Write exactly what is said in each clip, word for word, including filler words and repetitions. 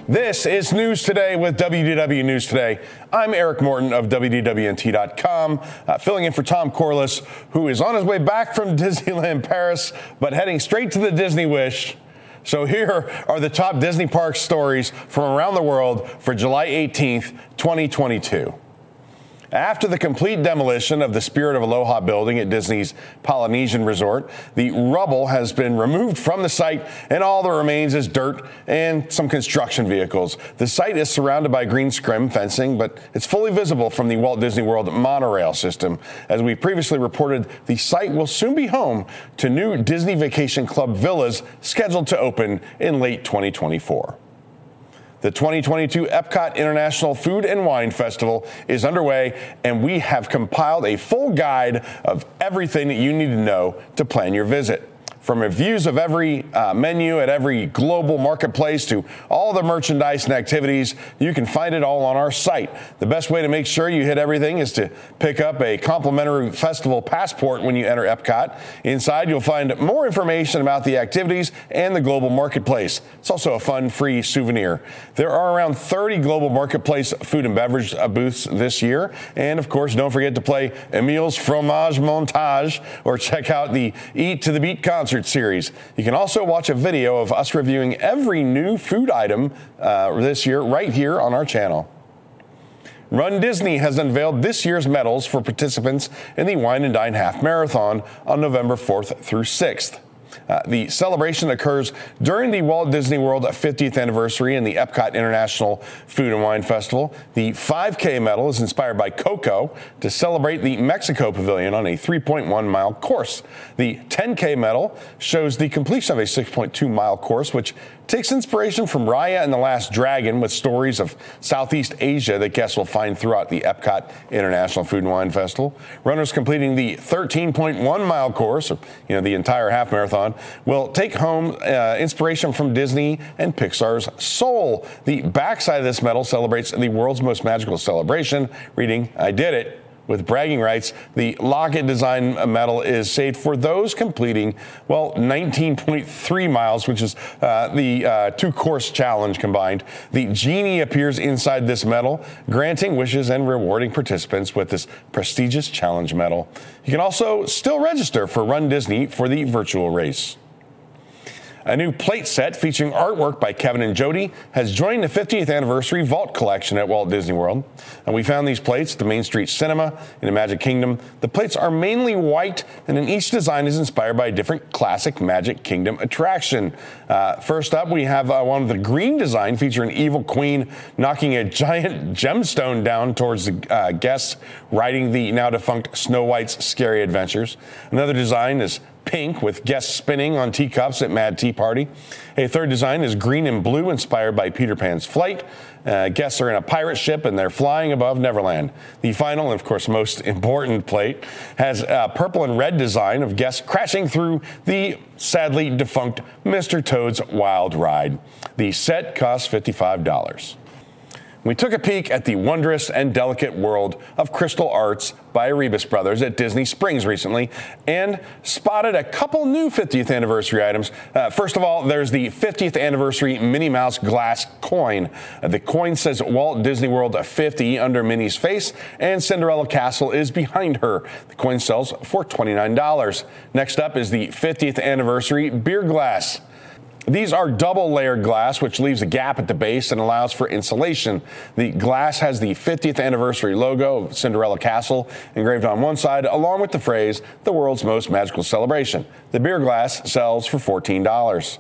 This is News Today with W D W News Today. I'm Eric Morton of W D W N T dot com, uh, filling in for Tom Corliss, who is on his way back from Disneyland Paris, but heading straight to the Disney Wish. So here are the top Disney park stories from around the world for July eighteenth, twenty twenty-two. After the complete demolition of the Spirit of Aloha building at Disney's Polynesian Resort, the rubble has been removed from the site, and all that remains is dirt and some construction vehicles. The site is surrounded by green scrim fencing, but it's fully visible from the Walt Disney World monorail system. As we previously reported, the site will soon be home to new Disney Vacation Club villas scheduled to open in late twenty twenty-four. The twenty twenty-two Epcot International Food and Wine Festival is underway, and we have compiled a full guide of everything that you need to know to plan your visit. From reviews of every uh, menu at every global marketplace to all the merchandise and activities, you can find it all on our site. The best way to make sure you hit everything is to pick up a complimentary festival passport when you enter Epcot. Inside, you'll find more information about the activities and the global marketplace. It's also a fun, free souvenir. There are around thirty global marketplace food and beverage booths this year. And, of course, don't forget to play Emil's Fromage Montage or check out the Eat to the Beat concert series. You can also watch a video of us reviewing every new food item uh, this year right here on our channel. Run Disney has unveiled this year's medals for participants in the Wine and Dine Half Marathon on November fourth through sixth. Uh, the celebration occurs during the Walt Disney World fiftieth anniversary and the Epcot International Food and Wine Festival. The five K medal is inspired by Coco to celebrate the Mexico Pavilion on a three point one mile course. The ten K medal shows the completion of a six point two mile course, which takes inspiration from Raya and the Last Dragon, with stories of Southeast Asia that guests will find throughout the Epcot International Food and Wine Festival. Runners completing the thirteen point one mile course, or, you know, the entire half marathon, will take home uh, inspiration from Disney and Pixar's Soul. The backside of this medal celebrates the world's most magical celebration, reading, "I did it." With bragging rights. The Locket Design medal is saved for those completing, well, nineteen point three miles, which is uh, the uh, two-course challenge combined. The genie appears inside this medal, granting wishes and rewarding participants with this prestigious challenge medal. You can also still register for Run Disney for the virtual race. A new plate set featuring artwork by Kevin and Jody has joined the fiftieth anniversary Vault collection at Walt Disney World. And we found these plates at the Main Street Cinema in the Magic Kingdom. The plates are mainly white, and then each design is inspired by a different classic Magic Kingdom attraction. Uh, first up, we have uh, one with the green design featuring Evil Queen knocking a giant gemstone down towards the uh, guests riding the now defunct Snow White's Scary Adventures. Another design is pink with guests spinning on teacups at Mad Tea Party. A third design is green and blue, inspired by Peter Pan's flight. Uh, guests are in a pirate ship and they're flying above Neverland. The final, and of course most important plate has a purple and red design of guests crashing through the sadly defunct Mister Toad's Wild Ride. The set costs fifty-five dollars. We took a peek at the wondrous and delicate world of crystal arts by Erebus Brothers at Disney Springs recently and spotted a couple new fiftieth anniversary items. Uh, first of all, there's the fiftieth anniversary Minnie Mouse glass coin. Uh, the coin says Walt Disney World fifty under Minnie's face, and Cinderella Castle is behind her. The coin sells for twenty-nine dollars. Next up is the fiftieth anniversary beer glass. These are double-layered glass, which leaves a gap at the base and allows for insulation. The glass has the fiftieth anniversary logo of Cinderella Castle engraved on one side, along with the phrase, "The world's most magical celebration." The beer glass sells for fourteen dollars.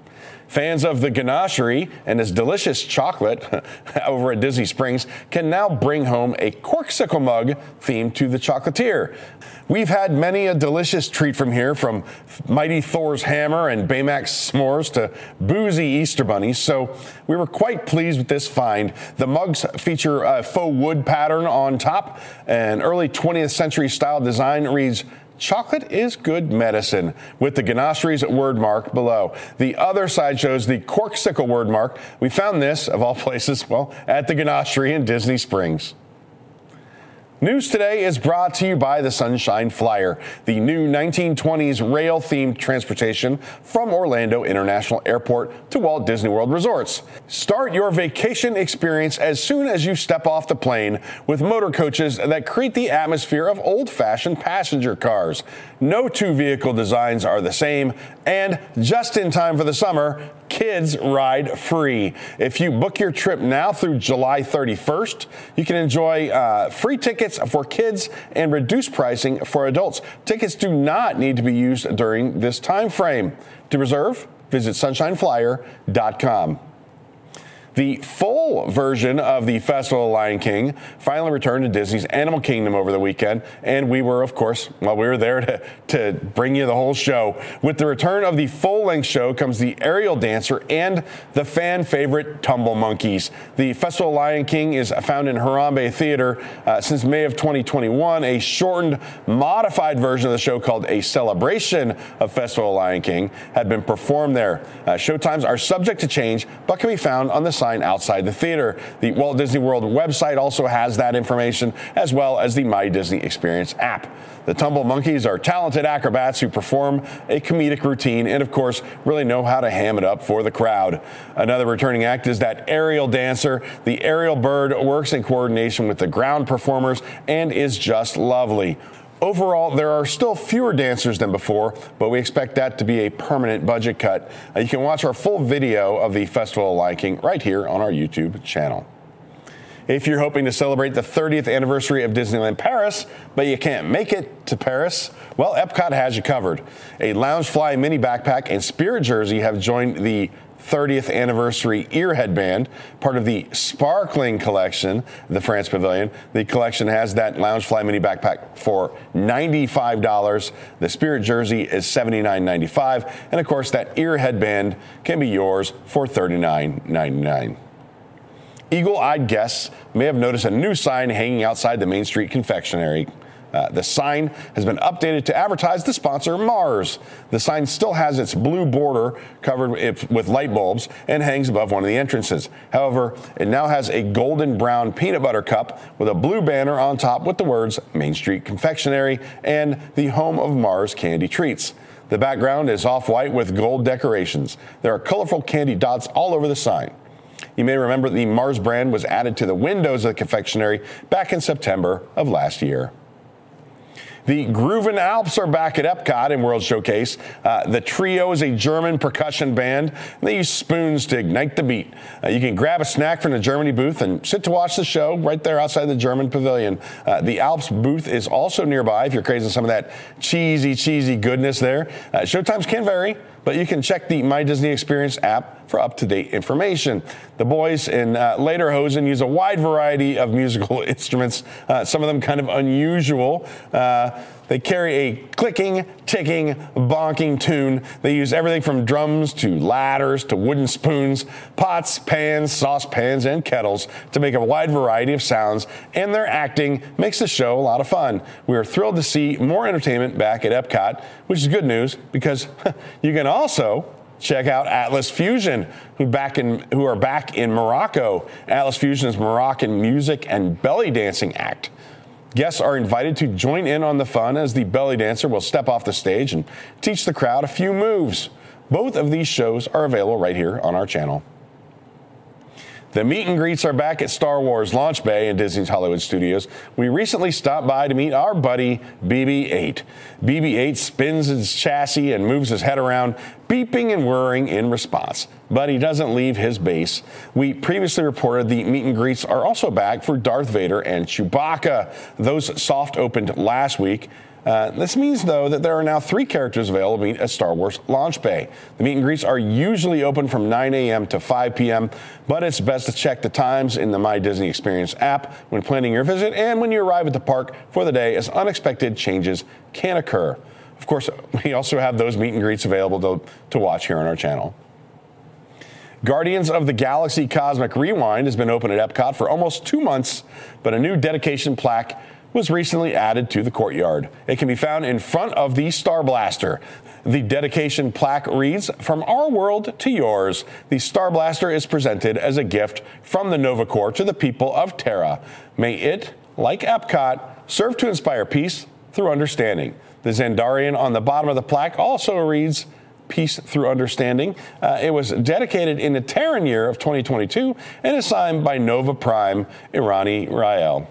Fans of the ganachery and its delicious chocolate over at Disney Springs can now bring home a corksicle mug themed to the chocolatier. We've had many a delicious treat from here, from Mighty Thor's hammer and Baymax s'mores to boozy Easter bunnies, so we were quite pleased with this find. The mugs feature a faux wood pattern on top. An early twentieth century style design reads, "Chocolate is good medicine," with the ganachery's word mark below. The other side shows the corksicle word mark. We found this, of all places, well, at the ganachery in Disney Springs. News Today is brought to you by the Sunshine Flyer, the new nineteen twenties rail-themed transportation from Orlando International Airport to Walt Disney World Resorts. Start your vacation experience as soon as you step off the plane with motor coaches that create the atmosphere of old-fashioned passenger cars. No two vehicle designs are the same, and just in time for the summer, kids ride free. If you book your trip now through July thirty-first, you can enjoy uh, free tickets for kids and reduced pricing for adults. Tickets do not need to be used during this time frame. To reserve, visit sunshine flyer dot com. The full version of the Festival of Lion King finally returned to Disney's Animal Kingdom over the weekend, and we were, of course, well, we were there to, to bring you the whole show. With the return of the full-length show comes the Aerial Dancer and the fan favorite Tumble Monkeys. The Festival of Lion King is found in Harambe Theater uh, since May of twenty twenty-one. A shortened, modified version of the show called A Celebration of Festival of Lion King had been performed there. Uh, showtimes are subject to change, but can be found on the sign outside the theater. The Walt Disney World website also has that information, as well as the My Disney Experience app. The Tumble Monkeys are talented acrobats who perform a comedic routine and, of course, really know how to ham it up for the crowd. Another returning act is that Aerial Dancer. The aerial bird works in coordination with the ground performers and is just lovely. Overall, there are still fewer dancers than before, but we expect that to be a permanent budget cut. Uh, you can watch our full video of the Festival of Lion King right here on our YouTube channel. If you're hoping to celebrate the thirtieth anniversary of Disneyland Paris, but you can't make it to Paris, well, Epcot has you covered. A Loungefly mini backpack and Spirit jersey have joined the thirtieth anniversary ear headband, part of the Sparkling collection, the France Pavilion. The collection has that Loungefly mini backpack for ninety-five dollars. The Spirit jersey is seventy-nine ninety-five, and of course that ear headband can be yours for thirty-nine ninety-nine. Eagle-eyed guests may have noticed a new sign hanging outside the Main Street Confectionery. Uh, the sign has been updated to advertise the sponsor, Mars. The sign still has its blue border covered with light bulbs and hangs above one of the entrances. However, it now has a golden brown peanut butter cup with a blue banner on top with the words Main Street Confectionery and the home of Mars candy treats. The background is off-white with gold decorations. There are colorful candy dots all over the sign. You may remember the Mars brand was added to the windows of the confectionery back in September of last year. The Groovin' Alps are back at Epcot in World Showcase. Uh, the trio is a German percussion band, and they use spoons to ignite the beat. Uh, you can grab a snack from the Germany booth and sit to watch the show right there outside the German pavilion. Uh, the Alps booth is also nearby if you're craving some of that cheesy, cheesy goodness there. Uh, showtimes can vary, but you can check the My Disney Experience app for up-to-date information. The boys in uh, Lederhosen use a wide variety of musical instruments, uh, some of them kind of unusual. Uh, they carry a clicking, ticking, bonking tune. They use everything from drums to ladders to wooden spoons, pots, pans, saucepans, and kettles to make a wide variety of sounds, and their acting makes the show a lot of fun. We are thrilled to see more entertainment back at Epcot, which is good news because you can also check out Atlas Fusion, who back in who are back in Morocco. Atlas Fusion is Moroccan music and belly dancing act. Guests are invited to join in on the fun as the belly dancer will step off the stage and teach the crowd a few moves. Both of these shows are available right here on our channel. The meet and greets are back at Star Wars Launch Bay in Disney's Hollywood Studios. We recently stopped by to meet our buddy B B eight. B B eight spins his chassis and moves his head around, beeping and whirring in response. But he doesn't leave his base. We previously reported the meet and greets are also back for Darth Vader and Chewbacca. Those soft opened last week. Uh, this means, though, that there are now three characters available at Star Wars Launch Bay. The meet and greets are usually open from nine a.m. to five p.m., but it's best to check the times in the My Disney Experience app when planning your visit and when you arrive at the park for the day, as unexpected changes can occur. Of course, we also have those meet and greets available to, to watch here on our channel. Guardians of the Galaxy Cosmic Rewind has been open at Epcot for almost two months, but a new dedication plaque was recently added to the courtyard. It can be found in front of the Star Blaster. The dedication plaque reads, "From our world to yours, the Star Blaster is presented as a gift from the Nova Corps to the people of Terra. May it like Epcot, serve to inspire peace through understanding. The Xandarian on the bottom of the plaque also reads, Peace Through Understanding. Uh, it was dedicated in the Terran year of twenty twenty-two and is signed by Nova Prime Irani Rael.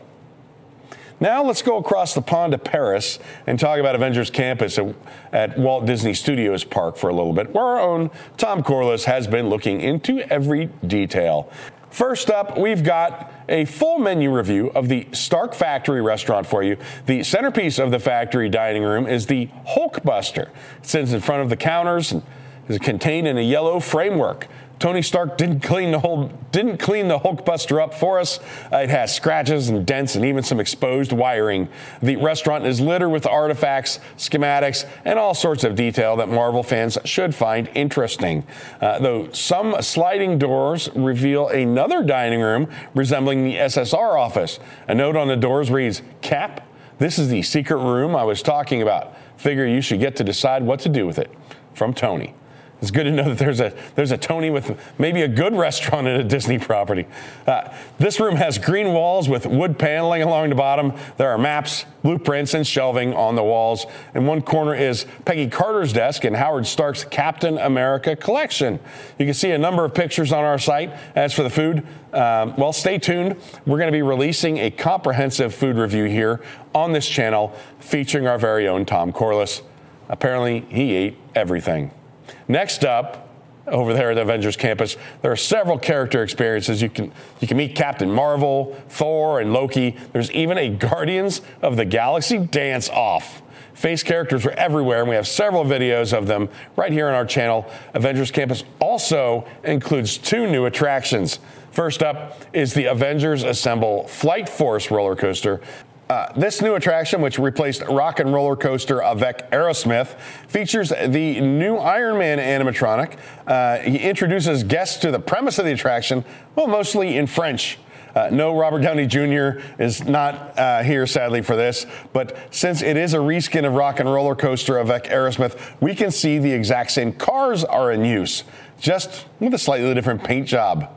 Now let's go across the pond to Paris and talk about Avengers Campus at, at Walt Disney Studios Park for a little bit, where our own Tom Corliss has been looking into every detail. First up, we've got a full menu review of the Stark Factory restaurant for you. The centerpiece of the factory dining room is the Hulkbuster. It sits in front of the counters and is contained in a yellow framework. Tony Stark didn't clean the whole didn't clean the Hulkbuster up for us. Uh, it has scratches and dents and even some exposed wiring. The restaurant is littered with artifacts, schematics, and all sorts of detail that Marvel fans should find interesting. Uh, though some sliding doors reveal another dining room resembling the S S R office. A note on the doors reads, Cap, this is the secret room I was talking about. Figure you should get to decide what to do with it. From Tony. It's good to know that there's a there's a Tony with maybe a good restaurant at a Disney property. Uh, this room has green walls with wood paneling along the bottom. There are maps, blueprints, and shelving on the walls. In one corner is Peggy Carter's desk and Howard Stark's Captain America collection. You can see a number of pictures on our site. As for the food, um, well, stay tuned. We're going to be releasing a comprehensive food review here on this channel featuring our very own Tom Corliss. Apparently, he ate everything. Next up, over there at the Avengers Campus, there are several character experiences. You can you can meet Captain Marvel, Thor, and Loki. There's even a Guardians of the Galaxy dance-off. Face characters are everywhere, and we have several videos of them right here on our channel. Avengers Campus also includes two new attractions. First up is the Avengers Assemble Flight Force roller coaster. Uh, this new attraction, which replaced Rock and Roller Coaster avec Aerosmith, features the new Iron Man animatronic. Uh, he introduces guests to the premise of the attraction, well, mostly in French. Uh, no, Robert Downey Junior is not uh, here, sadly, for this, but since it is a reskin of Rock and Roller Coaster avec Aerosmith, we can see the exact same cars are in use, just with a slightly different paint job.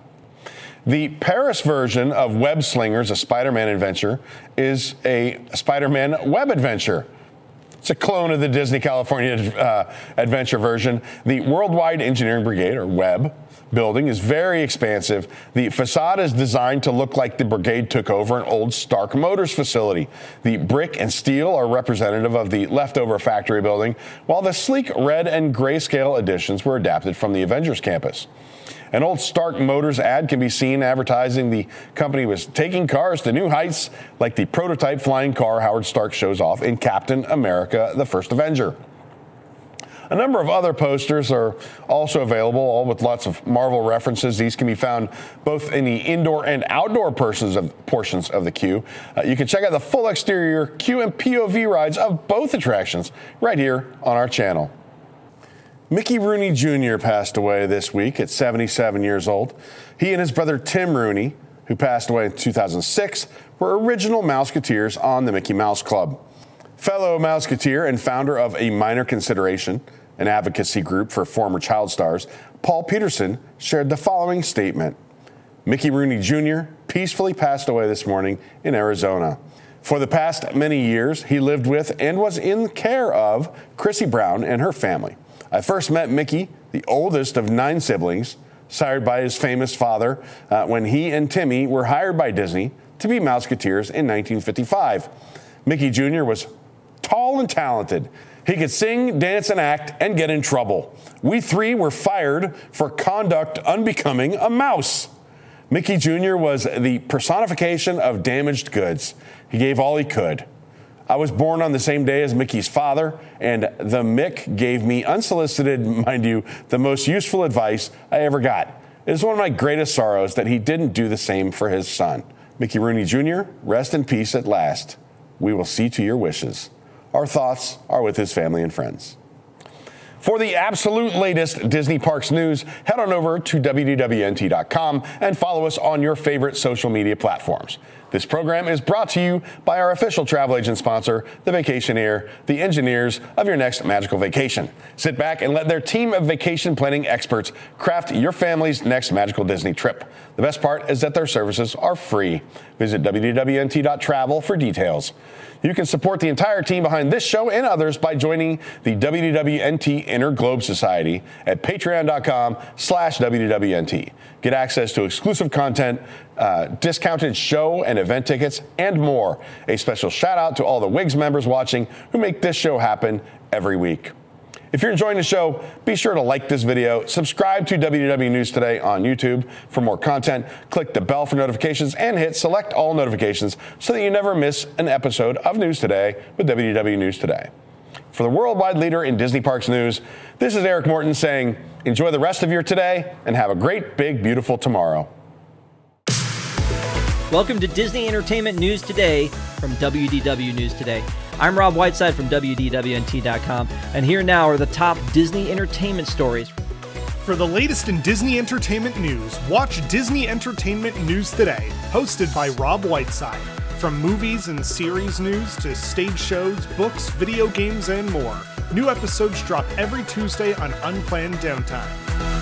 The Paris version of Web Slingers, a Spider-Man adventure, is a Spider-Man web adventure. It's a clone of the Disney California uh, adventure version. The Worldwide Engineering Brigade, or WEB, building is very expansive. The facade is designed to look like the brigade took over an old Stark Motors facility. The brick and steel are representative of the leftover factory building, while the sleek red and grayscale additions were adapted from the Avengers Campus. An old Stark Motors ad can be seen advertising the company was taking cars to new heights, like the prototype flying car Howard Stark shows off in Captain America: The First Avenger. A number of other posters are also available, all with lots of Marvel references. These can be found both in the indoor and outdoor portions of, portions of the queue. Uh, you can check out the full exterior queue and P O V rides of both attractions right here on our channel. Mickey Rooney Junior passed away this week at seventy-seven years old. He and his brother Tim Rooney, who passed away in two thousand six, were original Mouseketeers on the Mickey Mouse Club. Fellow Mouseketeer and founder of A Minor Consideration, an advocacy group for former child stars, Paul Peterson shared the following statement. Mickey Rooney Junior peacefully passed away this morning in Arizona. For the past many years, he lived with and was in care of Chrissy Brown and her family. I first met Mickey, the oldest of nine siblings, sired by his famous father, uh, when he and Timmy were hired by Disney to be Mouseketeers in nineteen fifty-five. Mickey Junior was tall and talented. He could sing, dance, and act, and get in trouble. We three were fired for conduct unbecoming a mouse. Mickey Junior was the personification of damaged goods. He gave all he could. I was born on the same day as Mickey's father, and the Mick gave me unsolicited, mind you, the most useful advice I ever got. It is one of my greatest sorrows that he didn't do the same for his son. Mickey Rooney Junior, rest in peace at last. We will see to your wishes. Our thoughts are with his family and friends. For the absolute latest Disney Parks news, head on over to W D W N T dot com and follow us on your favorite social media platforms. This program is brought to you by our official travel agent sponsor, The Vacationeer, the engineers of your next magical vacation. Sit back and let their team of vacation planning experts craft your family's next magical Disney trip. The best part is that their services are free. Visit W D W N T dot travel for details. You can support the entire team behind this show and others by joining the W D W N T Inner Globe Society at patreon dot com slash W D W N T. Get access to exclusive content, uh, discounted show and event tickets, and more. A special shout out to all the W I G S members watching who make this show happen every week. If you're enjoying the show, be sure to like this video, subscribe to W D W News Today on YouTube for more content, click the bell for notifications, and hit select all notifications so that you never miss an episode of News Today with W D W News Today. For the worldwide leader in Disney Parks news, this is Eric Morton saying, enjoy the rest of your today and have a great, big, beautiful tomorrow. Welcome to Disney Entertainment News Today from W D W News Today. I'm Rob Whiteside from W D W N T dot com, and here now are the top Disney entertainment stories. For the latest in Disney entertainment news, watch Disney Entertainment News Today, hosted by Rob Whiteside. From movies and series news to stage shows, books, video games, and more. New episodes drop every Tuesday on Unplanned Downtime.